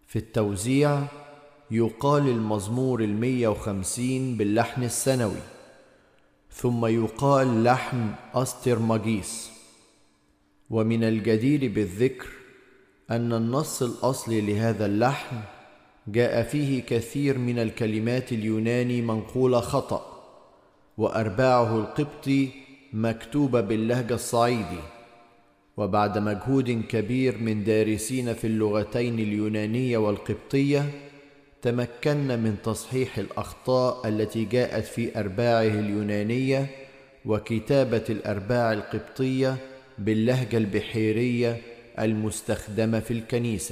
في التوزيع يقال المزمور 150 باللحن الثانوي، ثم يقال لحن أسترماجيس. ومن الجدير بالذكر أن النص الأصلي لهذا اللحن جاء فيه كثير من الكلمات اليوناني منقولة خطأ، وأرباعه القبطي مكتوبة باللهجة الصعيدي. وبعد مجهود كبير من دارسين في اللغتين اليونانية والقبطية تمكنا من تصحيح الأخطاء التي جاءت في أرباعه اليونانية وكتابة الأرباع القبطية باللهجة البحيرية المستخدمة في الكنيسة.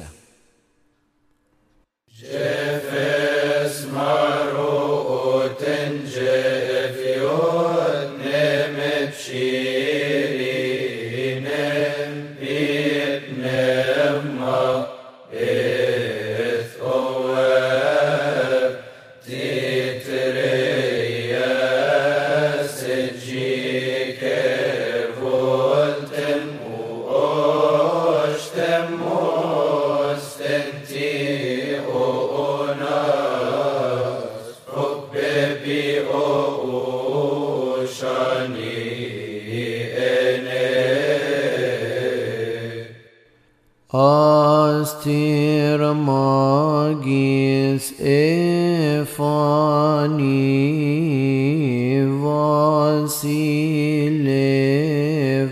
Astermagis Ephani Vasilev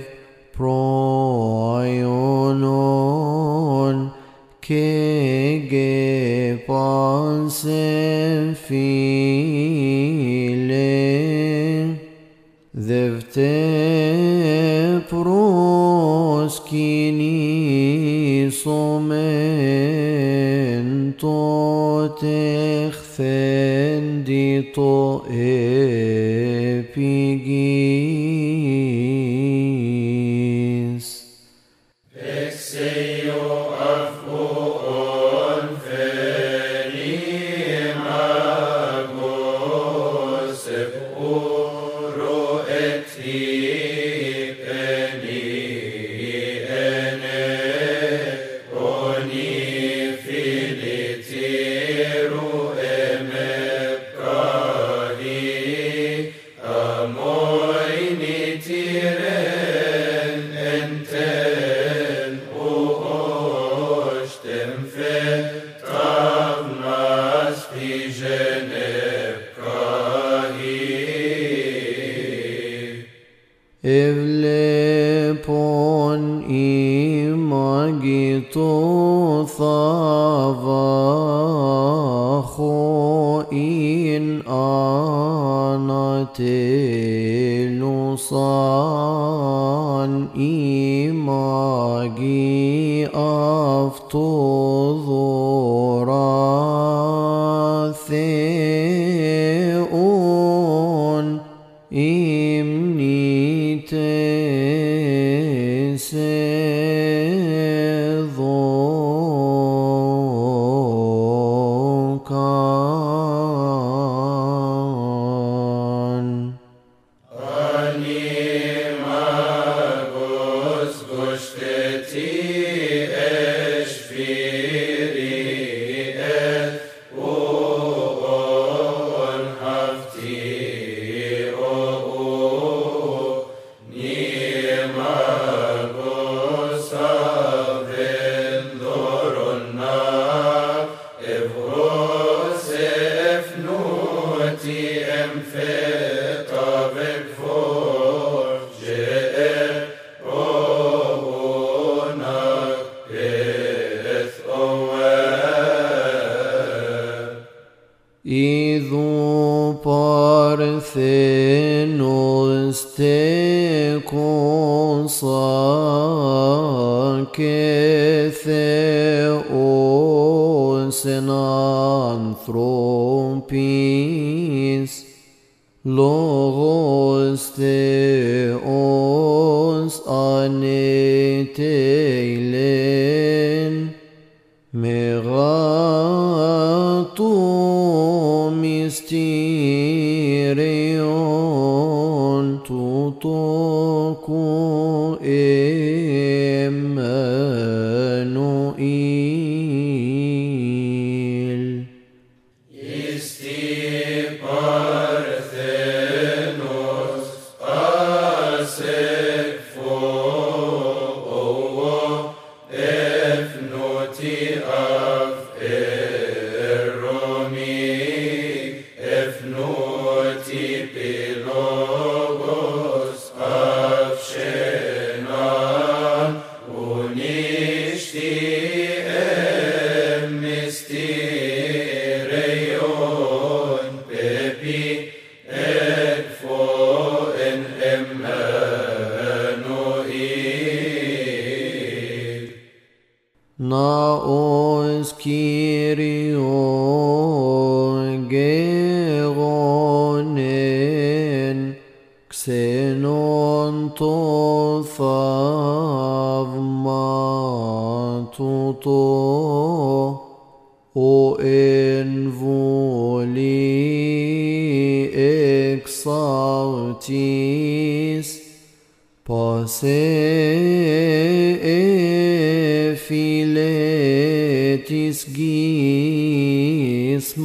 Proionon Kege Pansefile Devte Proskini Techfendito epigis Exeo afon fenimagos epuro etipeni ene oni filitiru emepkahi amoini tiren enten uostem fetavnas pijenepkahi Evlepon imagito thavacho in anatelusan imagi aftodoratheon imnite sedokan Animagos gosteti eshfiri et uon hafti o nimagos avendorona evros efnuti emfetavek forge onak eth oe Idhu parthenos tekosa ketheos en anthropis logos theos aneteilen Megatu mysterion tutoku Emmanuel mysterion pepi et foen Emmanuel. Naos Kyrio geronen xenon to thavmatuto o en voli exautis passe filetis gis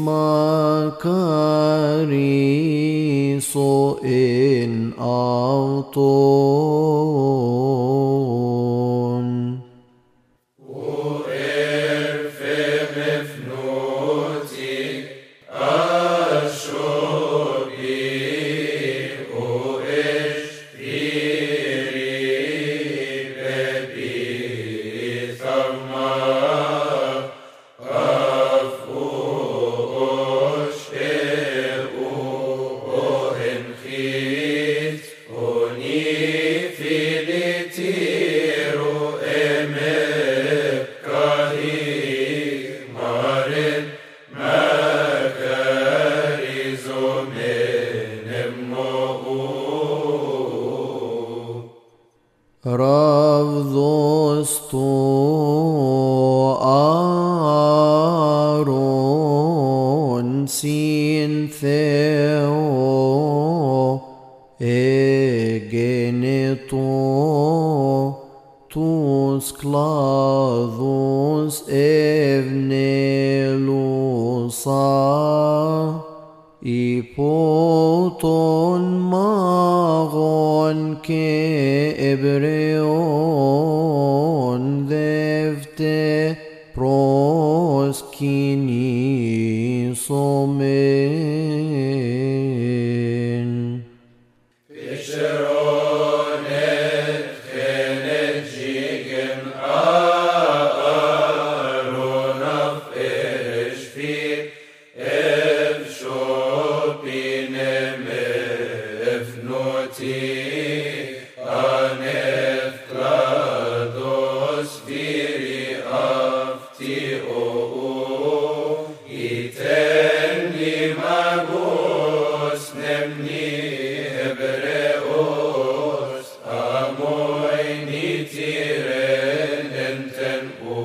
macariso in auton. Ravdosto Aaron sin Theo egeneto tus clavos evnelusa ipoton magon ke ebreon devte proskini somen. Fisheron et chenet jigen Aaron af eshfir ev shopinem evnoti anef klados viri afti iten limagos nemni hebreos amoini tiren enten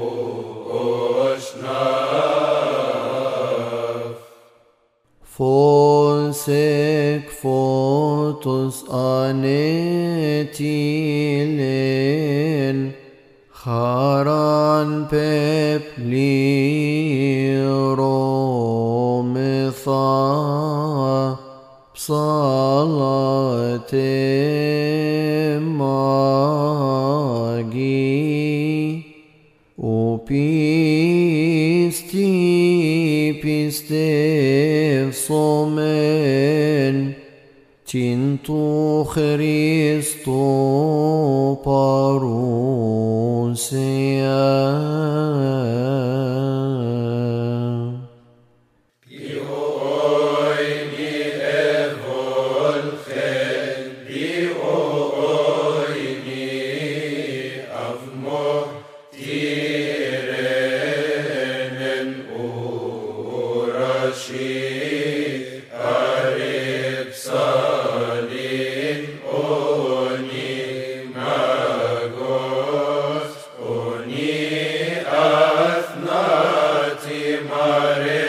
osnaf. Fosek fotos anetilen Haran peplirometha psalate magi upisti pistev somen Cintu Christo parousia. Ioini evolchen, ioini avmo tirenen urashi aripsalin oni magos oni athnati mare